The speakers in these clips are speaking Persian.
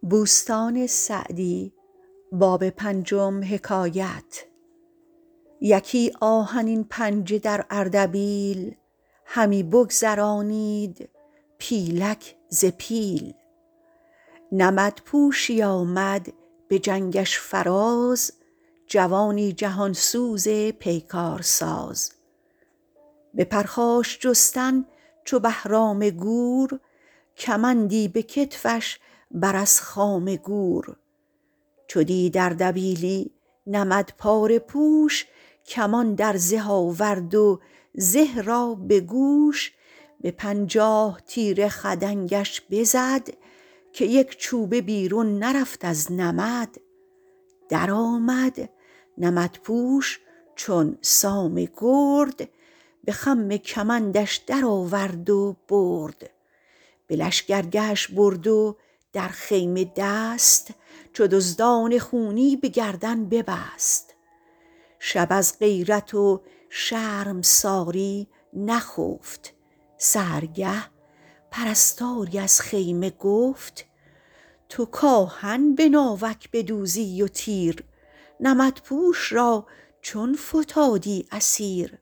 یکی آهنین پنجه در اردبیل، همی بگذرانید پیلک ز پیل. نمدپوشی آمد به جنگش فراز، جوانی جهان سوز پیکار ساز. به پرخاش جستن چو بهرام گور، کمندی به کتفش بر از خام گور. چو دید اردبیلی نمدپاره پوش، کمان در زه آورد و زه را به گوش. به 50 تیره خدنگش بزد، که یک چوبه بیرون نرفت از نمد. در آمد نمدپوش چون سام گرد، به خم کمندش در آورد و برد. به لشکرگهش برد و در خیمه دست، چو دزدان خونی به گردن ببست. شب از غیرت و شرمساری نخفت، سحرگه پرستاری از خیمه گفت: تو کآهن به ناوک بدوزی و تیر، نمدپوش را چون فتادی اسیر؟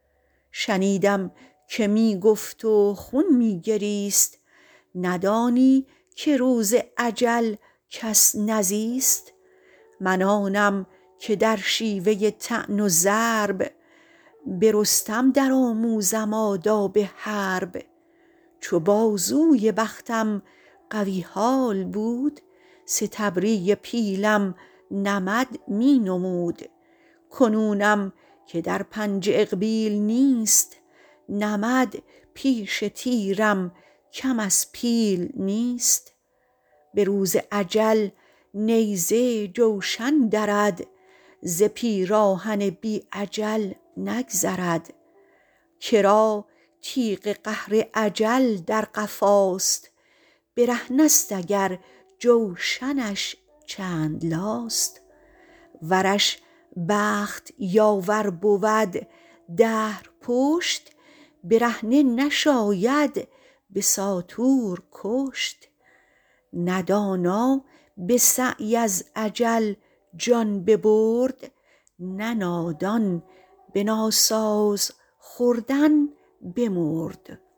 شنیدم که می گفت و خون می گریست، ندانی که روز اجل کس نزیست؟ من آنم که در شیوه طعن و ضرب، به رستم در آموزم آداب حرب. چو بازوی بختم قوی حال بود، ستبری پیلم نمد می نمود. کنونم که در پنجه اقبیل نیست، نمد پیش تیرم کم از پیل نیست. به روز اجل نیزه جوشن درد، ز پیراهن بی اجل نگذرد. کرا تیغ قهر اجل در قفاست، برهنه ست اگر جوشنش چند لاست. ورش بخت یاور بود دهر پشت، برهنه نشاید به ساطور کشت. نه دانا به سعی از اجل جان ببرد، نه نادان به ناساز خوردن بمرد.